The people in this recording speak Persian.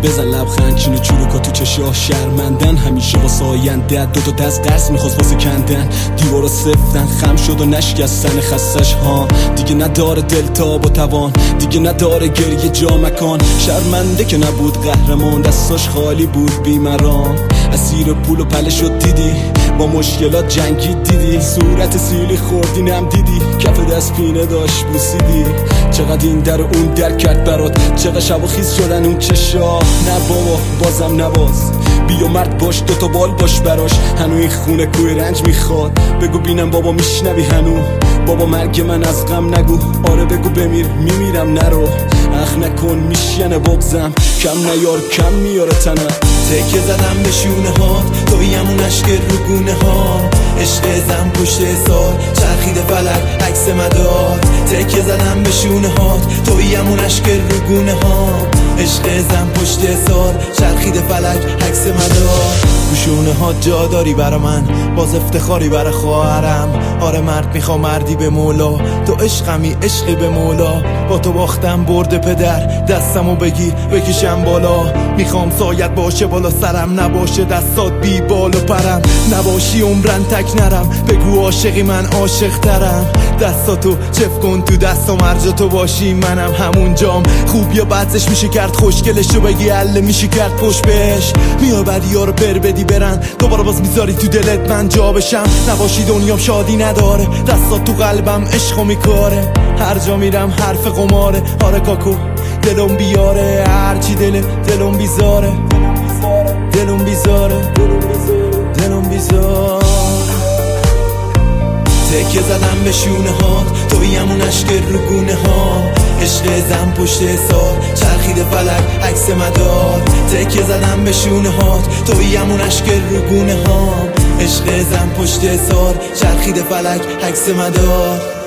بزن لبخند چینو چروکا تو چشاه شرمندن همیشه واسه آینده دو دست قرض میخواست واسه کندن دیوارو سفتن خم شد و نشکستن خستش ها دیگه نداره دلتاب و توان دیگه نداره گریه جا مکان شرمنده که نبود قهرمان دستاش خالی بود بیمران اسیر پول و پله شد دیدی با مشکلات جنگی دیدی صورت سیلی خوردینم دیدی کف دست پینه داشت بوسیدی چقدر این در و اون در کرد برات چقدر شب و خیز شدن اون چشا نه بابا بازم نباز بیا مرد باش دوتا بال باش براش هنو این خونه کوی رنج میخواد بگو بینم بابا میشنوی هنو بابا مرگ من از غم نگو آره بگو بمیر میمیرم نرو اخ نکن میشینه بغزم کم نیار کم میاره تنم تکه زدم به شونه هات توی همون عشق رو گونه ها عشق زن پشت سال چرخیده فلک عکس مدار تکه زدم به شونه هات توی همون عشق رو گونه ها عشق زن پشت سال چرخیده فلک عکس مدار گوشونه ها جا داری برا من باز افتخاری برا خواهرم آره مرد میخوا مردی به مولا تو عشقمی عشقی به مولا با تو باختم برد پدر دستمو بگی بکشم بالا میخوام سایت باشه بالا سرم نباشه دستات بی بال و پرم نباشی عمرن تک نرم بگو عاشقی من عاشق ترم دستاتو چف کن تو دستم هرجا تو باشی منم همون جام خوب یا بدش میشه کرد خوشگلشو بگی عله میشه کرد پشت بهش میای بدیا رو پر بدی برن دوباره باز میذاری تو دلت من جا بشم نباشی دنیام شادی نداره دستات تو قلبم عشقو میکاره هر جا میرم حرف قماره آره کاکو دلم بیاره هرچی دلم بیزاره دلم بیزاره دلم بیزاره تکه زدم به شونه هات توی همون عشق رو گونه ها عشق زن پشت سال چرخیده فلک عکس مدار تکه زدم به شونه هات توی همون عشق رو گونه ها عشق زن پشت سال چرخیده فلک عکس مدار